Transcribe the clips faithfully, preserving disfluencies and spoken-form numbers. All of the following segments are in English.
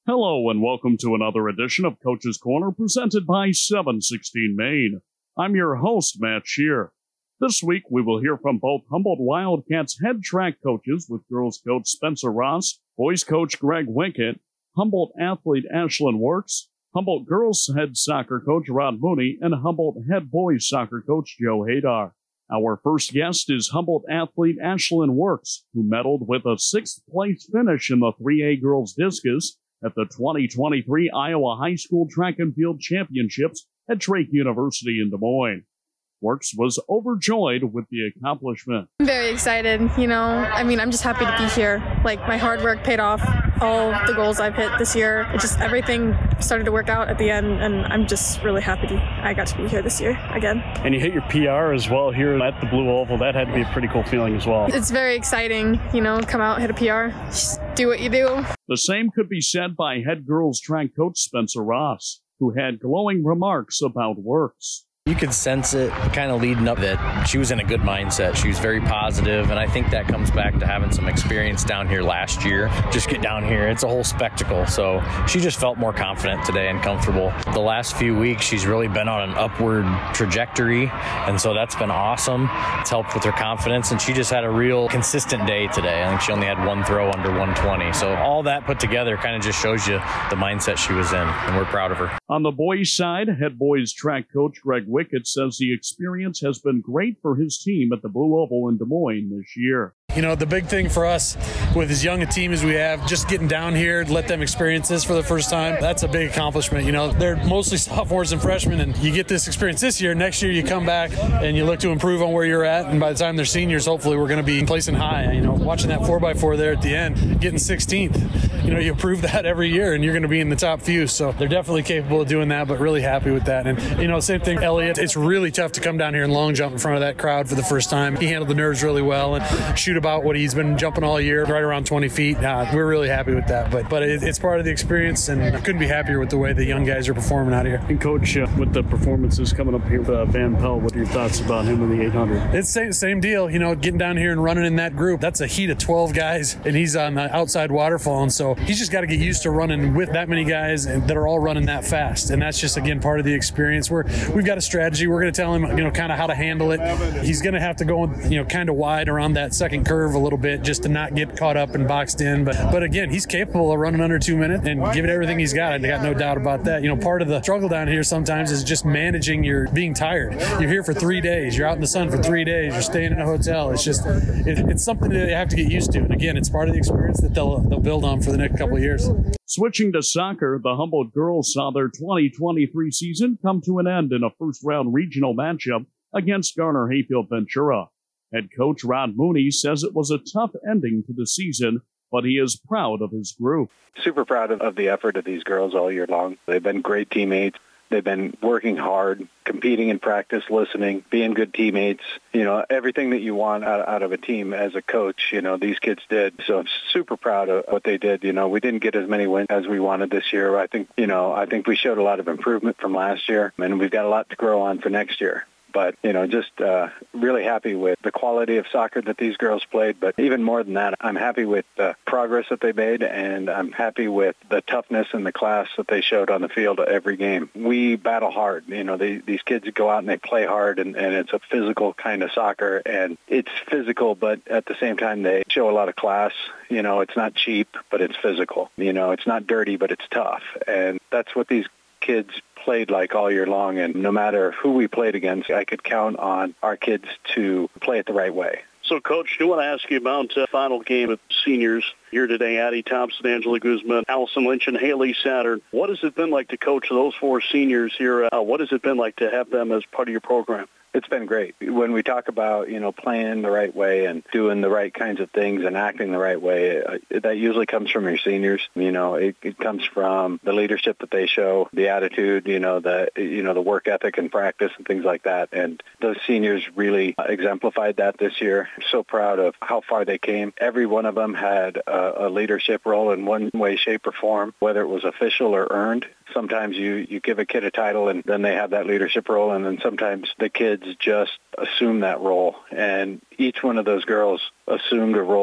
Hello and welcome to another edition of Coach's Corner presented by seven sixteen Maine. I'm your host, Matt Shear. This week we will hear from both Humboldt Wildcats head track coaches with girls coach Spencer Ross, boys coach Greg Wickett, Humboldt athlete Ashlyn Works, Humboldt girls head soccer coach Rod Mooney, and Humboldt head boys soccer coach Joe Hadar. Our first guest is Humboldt athlete Ashlyn Works, who medaled with a sixth place finish in the three A girls discus at the twenty twenty-three Iowa High School Track and Field Championships at Drake University in Des Moines. Works was overjoyed with the accomplishment. I'm very excited, you know, I mean, I'm just happy to be here. Like, my hard work paid off. All the goals I've hit this year, it just everything started to work out at the end, and I'm just really happy to, I got to be here this year again. And you hit your P R as well here at the Blue Oval. That had to be a pretty cool feeling as well. It's very exciting, you know, come out, hit a P R, just do what you do. The same could be said by head girls track coach Spencer Ross, who had glowing remarks about Works. You could sense it kind of leading up that she was in a good mindset. She was very positive, and I think that comes back to having some experience down here last year. Just get down here. It's a whole spectacle. So she just felt more confident today and comfortable. The last few weeks, she's really been on an upward trajectory, and so that's been awesome. It's helped with her confidence, and she just had a real consistent day today. I think she only had one throw under one twenty. So all that put together kind of just shows you the mindset she was in, and we're proud of her. On the boys' side, head boys track coach Greg Wickett says the experience has been great for his team at the Blue Oval in Des Moines this year. You know, the big thing for us with as young a team as we have, just getting down here, let them experience this for the first time, that's a big accomplishment. You know, they're mostly sophomores and freshmen, and you get this experience this year. Next year you come back and you look to improve on where you're at, and by the time they're seniors, hopefully we're going to be placing high. You know, watching that four by four there at the end, getting sixteenth. You know, you improve that every year, and you're going to be in the top few. So they're definitely capable of doing that, but really happy with that. And, you know, same thing, Elliot. It's really tough to come down here and long jump in front of that crowd for the first time. He handled the nerves really well and shoot about what he's been jumping all year, right around twenty feet. Uh, we're really happy with that. But but it, it's part of the experience, and I couldn't be happier with the way the young guys are performing out here. And Coach, uh, with the performances coming up here with uh, Van Pelt, what are your thoughts about him in the eight hundred? It's same, same deal. You know, getting down here and running in that group, that's a heat of twelve guys, and he's on the outside waterfall, and so he's just got to get used to running with that many guys that are all running that fast. And that's just, again, part of the experience. We're, we've got a strategy. We're going to tell him, you know, kind of how to handle it. He's going to have to go, you know, kind of wide around that second curve a little bit just to not get caught up and boxed in. But, but again, he's capable of running under two minutes and giving everything he's got. I got no doubt about that. You know, part of the struggle down here sometimes is just managing your being tired. You're here for three days. You're out in the sun for three days. You're staying in a hotel. It's just, it, it's something that you have to get used to. And again, it's part of the experience that they'll, they'll build on for the next couple of years. Switching to soccer, the Humboldt girls saw their twenty twenty-three season come to an end in a first-round regional matchup against Garner Hayfield Ventura. Head coach Rod Mooney says it was a tough ending to the season, but he is proud of his group. Super proud of, of the effort of these girls all year long. They've been great teammates. They've been working hard, competing in practice, listening, being good teammates. You know, everything that you want out, out of a team as a coach, you know, these kids did. So I'm super proud of what they did. You know, we didn't get as many wins as we wanted this year. I think, you know, I think we showed a lot of improvement from last year, and we've got a lot to grow on for next year. But, you know, just uh, really happy with the quality of soccer that these girls played. But even more than that, I'm happy with the progress that they made, and I'm happy with the toughness and the class that they showed on the field every game. We battle hard. You know, they, these kids go out and they play hard, and, and it's a physical kind of soccer. And it's physical, but at the same time, they show a lot of class. You know, it's not cheap, but it's physical. You know, it's not dirty, but it's tough. And that's what these kids played like all year long, and no matter who we played against, I could count on our kids to play it the right way. So, Coach, I want to ask you about the uh, final game of seniors here today. Addie Thompson, Angela Guzman, Allison Lynch, and Haley Saturn. What has it been like to coach those four seniors here? Uh, what has it been like to have them as part of your program? It's been great. When we talk about, you know, playing the right way and doing the right kinds of things and acting the right way, uh, that usually comes from your seniors. You know, it, it comes from the leadership that they show, the attitude, you know, the, you know, the work ethic and practice and things like that. And those seniors really exemplified that this year. I'm so proud of how far they came. Every one of them had a, a leadership role in one way, shape, or form, whether it was official or earned. Sometimes you, you give a kid a title and then they have that leadership role, and then sometimes the kids just assume that role. And each one of those girls assumed a role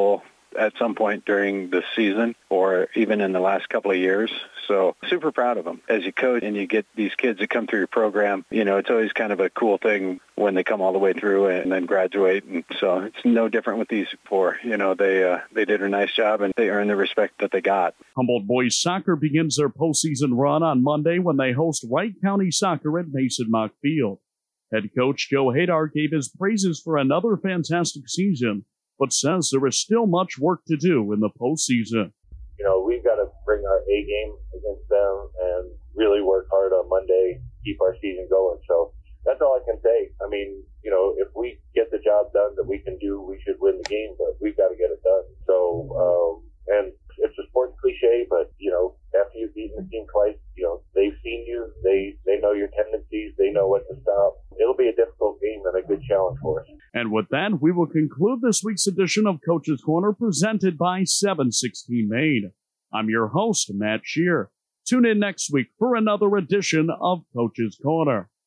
at some point during the season or even in the last couple of years. So super proud of them. As you coach and you get these kids that come through your program, you know, it's always kind of a cool thing when they come all the way through and then graduate. And so it's no different with these four. You know, they uh, they did a nice job and they earned the respect that they got. Humboldt boys soccer begins their postseason run on Monday when they host Wright County Soccer at Mason Mock Field. Head coach Joe Hadar gave his praises for another fantastic season, but says there is still much work to do in the postseason. You know, we've got to bring our A game against them and really work hard on Monday, keep our season going. So that's all I can say. I mean, you know, if we get the job done that we can do, we should win the game, but we've got to get it done. So, um, and it's a sports cliche, but, you know, after you've beaten the team twice, you know, they've seen you, they, they know your tendencies, they know what to stop. It'll be a difficult game and a good challenge for us. And with that, we will conclude this week's edition of Coach's Corner presented by seven sixteen Maine. I'm your host, Matt Shear. Tune in next week for another edition of Coach's Corner.